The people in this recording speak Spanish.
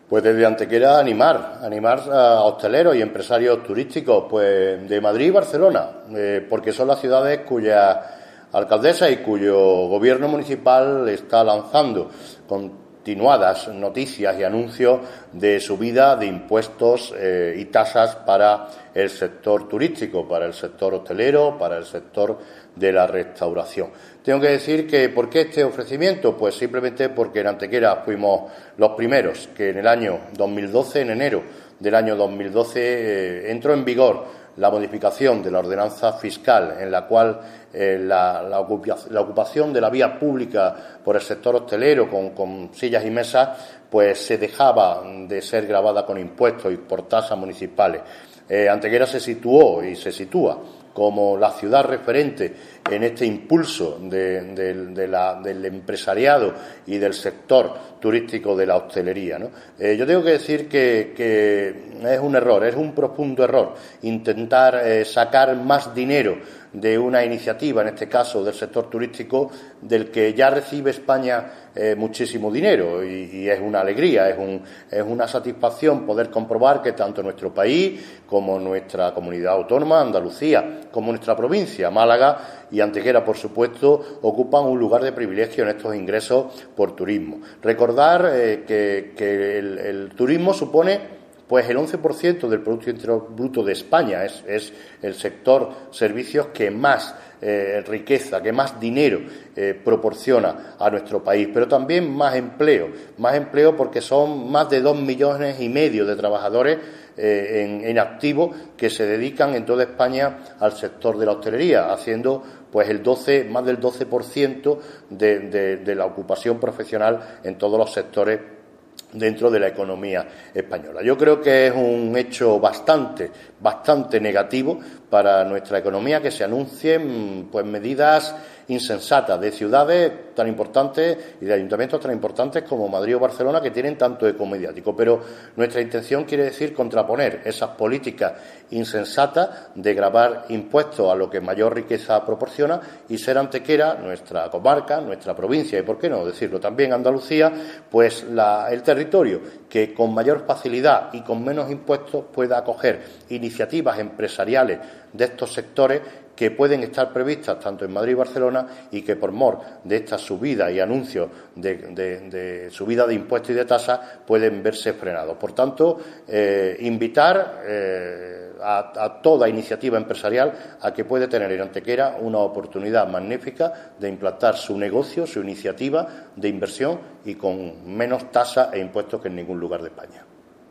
Pues desde Antequera animar a hosteleros y empresarios turísticos pues de Madrid y Barcelona, porque son las ciudades cuya alcaldesa y cuyo gobierno municipal está lanzando continuadas noticias y anuncios de subida de impuestos y tasas para el sector turístico, para el sector hostelero, para el sector de la restauración. Tengo que decir que ¿por qué este ofrecimiento? Pues simplemente porque en Antequera fuimos los primeros que en el año 2012, en enero del año 2012, entró en vigor la modificación de la ordenanza fiscal en la cual la ocupación de la vía pública por el sector hostelero con sillas y mesas pues se dejaba de ser gravada con impuestos y por tasas municipales. Antequera se situó y se sitúa como la ciudad referente en este impulso del empresariado y del sector turístico de la hostelería, ¿no? Yo tengo que decir que es un error, es un profundo error intentar sacar más dinero de una iniciativa, en este caso del sector turístico, del que ya recibe España muchísimo dinero y es una alegría, es una satisfacción poder comprobar que tanto nuestro país como nuestra comunidad autónoma, Andalucía, como nuestra provincia, Málaga y Antequera, por supuesto, ocupan un lugar de privilegio en estos ingresos por turismo. Recordar que el turismo supone pues el 11% del Producto Interior Bruto de España, es el sector servicios que más riqueza, que más dinero proporciona a nuestro país, pero también más empleo porque son más de 2,5 millones de trabajadores en activo que se dedican en toda España al sector de la hostelería, haciendo pues más del 12% de la ocupación profesional en todos los sectores dentro de la economía española. Yo creo que es un hecho bastante negativo para nuestra economía que se anuncien pues medidas insensatas de ciudades tan importantes y de ayuntamientos tan importantes como Madrid o Barcelona, que tienen tanto eco mediático. Pero nuestra intención quiere decir contraponer esas políticas insensatas de gravar impuestos a lo que mayor riqueza proporciona y ser Antequera, nuestra comarca, nuestra provincia y, por qué no decirlo, también Andalucía, pues el territorio que con mayor facilidad y con menos impuestos pueda acoger iniciativas empresariales de estos sectores que pueden estar previstas tanto en Madrid y Barcelona y que por mor de esta subida y anuncios de subida de impuestos y de tasas pueden verse frenados. Por tanto, invitar a toda iniciativa empresarial a que puede tener en Antequera una oportunidad magnífica de implantar su negocio, su iniciativa de inversión y con menos tasas e impuestos que en ningún lugar de España.